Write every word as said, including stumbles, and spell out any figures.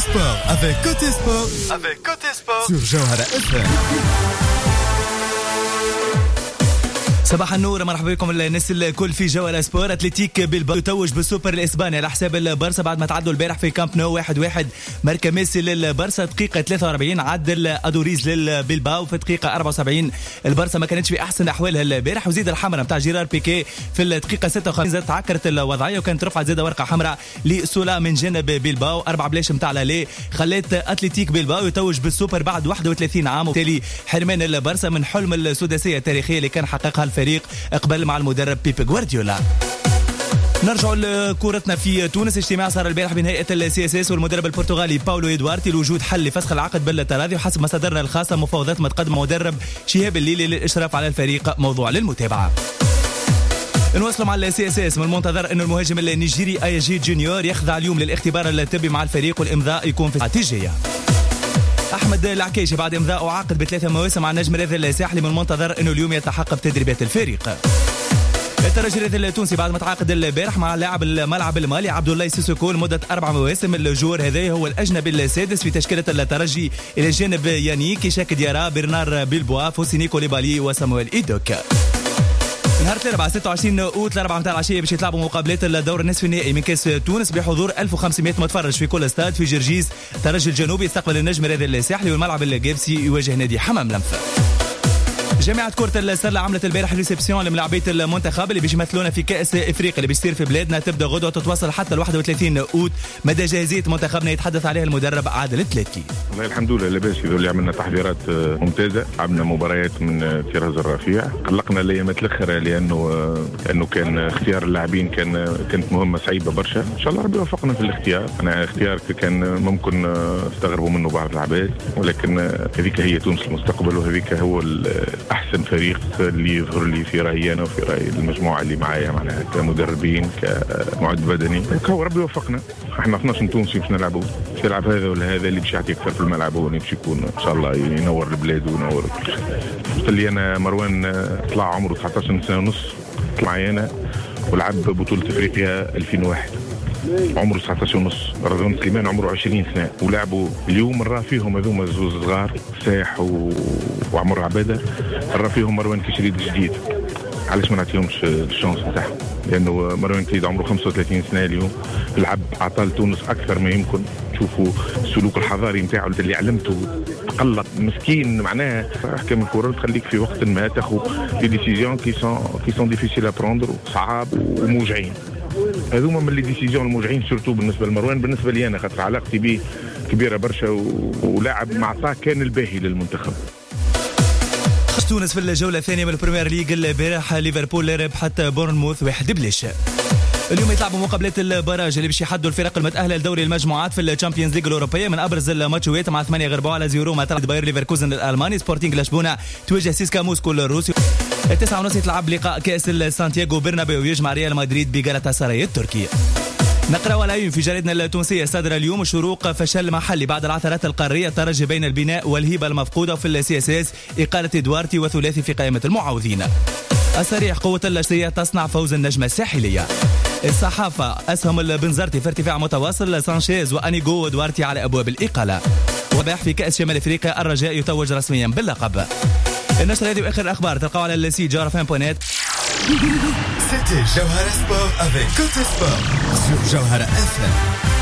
sport avec Côté Sport, avec Côté Sport sur Jawhara اف ام. صباح النور، مرحبا بكم الناس الكل في جوهرة سبور. اتلتيك بلباو يتوج بالسوبر الاسباني على حساب البارسا بعد ما تعادلوا البارح في كامب نو واحد واحد. ماركا ميسي للبارسا دقيقة ثلاثة وأربعين، عدل ادوريز للبلباو في دقيقة أربعة وسبعين. البارسا ما كانتش في احسن احوالها البارح، وزيد الحمراء نتاع جيرار بيكي في الدقيقة ستة وخمسين تعكرت الوضعية وكانت رفعت زيادة ورقة حمراء لسولا من جانب بلباو. اربع بلاش نتاع لالي خلات اتلتيك بلباو يتوج بالسوبر بعد واحد وثلاثين عام، وبالتالي حرمان البارسا من حلم السداسية التاريخية اللي كان حققها الفريق اقبل مع المدرب بيب غوارديولا. نرجع لكورتنا في تونس. اجتماع صار البارح بين هيئه السي اس اس والمدرب البرتغالي باولو إدوارتي لوجود حل لفسخ العقد بالتراضي، وحسب مصادرنا الخاصه مفاوضات متقدمه مدرب شهاب الليلي للاشراف على الفريق موضوع للمتابعه. نواصل مع السي اس اس. من المنتظر انه المهاجم النيجيري ايجي جونيور يخضع اليوم للاختبار الطبي مع الفريق والامضاء يكون في استراتيجيه. احمد العكيشي بعد امضاء عقد بثلاثه مواسم مع النجم الرياضي الساحلي من المنتظر انه اليوم يتحقق بتدريبات الفريق. الترجي الرياضي التونسي بعد ما تعاقد البارح مع لاعب الملعب المالي عبد الله سيسوكو لمده اربع مواسم. الجوار هذا هو الاجنبي السادس في تشكيله الترجي الى جانب يانيك إيشاك ديارا برنار بيلبوا فوسيني كوليبالي وسامويل ايدوك. نهار الأربعاء ستة وعشرين أوت الأربعة متاع العشية باش يتلعبوا مقابلات الدور النصف النهائي من كاس تونس بحضور ألف وخمسمائة متفرج في كل استاد في جرجيس. الترجي الجنوبي يستقبل النجم الرياضي الساحلي والملعب الجابسي يواجه نادي حمام لمفة. جامعة كرة السلة عملت البارح ريسبسيون لملاعبية المنتخب اللي باش يمثلونا في كأس افريقيا اللي باش تصير في بلادنا، تبدا غدوة وتتواصل حتى ال واحد وثلاثين أوت. مدى جاهزية منتخبنا يتحدث عليها المدرب عادل التلاتي. والله الحمد لله لاباس، اللي عملنا تحضيرات ممتازة، عملنا مباريات من طراز الرفيع، قلقنا الايامات الاخرى لانه لانه كان اختيار اللاعبين كان كانت مهمة صعيبة برشا. ان شاء الله ربي وفقنا في الاختيار. انا اختيار كان ممكن استغربوا منه بعض العباد، ولكن هذيك هي تونس المستقبل، وهذيك هو احسن فريق اللي يظهر لي في رايي انا وفي راي المجموعه اللي معايا معناها كمدربين كمعد بدني. هو ربي وفقنا، احنا اثناش تونسي باش نلعبوا، باش يلعب هذا ولا هذا اللي باش يعطي اكثر في الملعب هو اللي باش يكون ان شاء الله ينور البلاد وينور كل شيء. قلت لي انا مروان طلع عمره تسعة عشر سنه ونص، طلع انا ولعب بطوله افريقيا ألفين وواحد عمره تسعة عشر ونص. رضوان سليمان عمره عشرين سنه، ولعبوا اليوم راه فيهم هذوما زوز صغار ساح و... وعمر عباده، راه فيهم مروان كشريد جديد. علاش ما نعطيهمش الشانس نتاعهم؟ لانه مروان كشريد عمره خمسة وثلاثين سنه اليوم، لعب عطى تونس اكثر ما يمكن. شوفوا السلوك الحضاري نتاعو اللي علمته، تقلق مسكين معناها. احكام الكره تخليك في وقت ما تاخذ دي ديسيزيون كي سون كي سون ديفيسيل ا بروندر، صعاب وموجعين. هذوما من لي ديسيزيون الموجعين سورتو بالنسبه لمروان. بالنسبه لي انا خاطر علاقتي به كبيره برشا و... ولاعب معطاه كان الباهي للمنتخب. تونس في الجوله الثانيه من البريمير ليج البارح ليفربول ربحت بورنموث واحد بلاش. اليوم يتلعبوا مقابلات البراج اللي باش يحدوا الفرق المتأهلة لدوري المجموعات في الشامبيونز ليج الأوروبية. من أبرز الماتشات مع ثمانية غربوا على زيرو مع تلعب باير ليفركوزن الألماني. سبورتينغ لشبونة تواجه سيسكا موسكو الروسي. التسعة ونص يتلعب لقاء كأس سانتياغو برنابيو يجمع ريال مدريد بجالاتا سراي التركي. نقرأ والعيون في جريدنا التونسية صدر اليوم الشروق فشل محلي بعد العثرات القارية، الترجي بين البناء والهيبة المفقودة، وفي السي اس اس إقالة إدوارتي وثلاثي في قائمة المعوضين. الصريح قوة الشخصية تصنع فوز النجمة الساحلية. الصحافة أسهم البنزرتي في ارتفاع متواصل، سانشيز وأنيغو ودوارتي على أبواب الإقالة. وباح في كأس شمال أفريقيا الرجاء يتوج رسميا باللقب. النشرة هذه وآخر الأخبار تلقاو على السيت جوهرة فان بوينت. C'était Jawhara Sport avec Côté Sport sur Jawhara اف ام.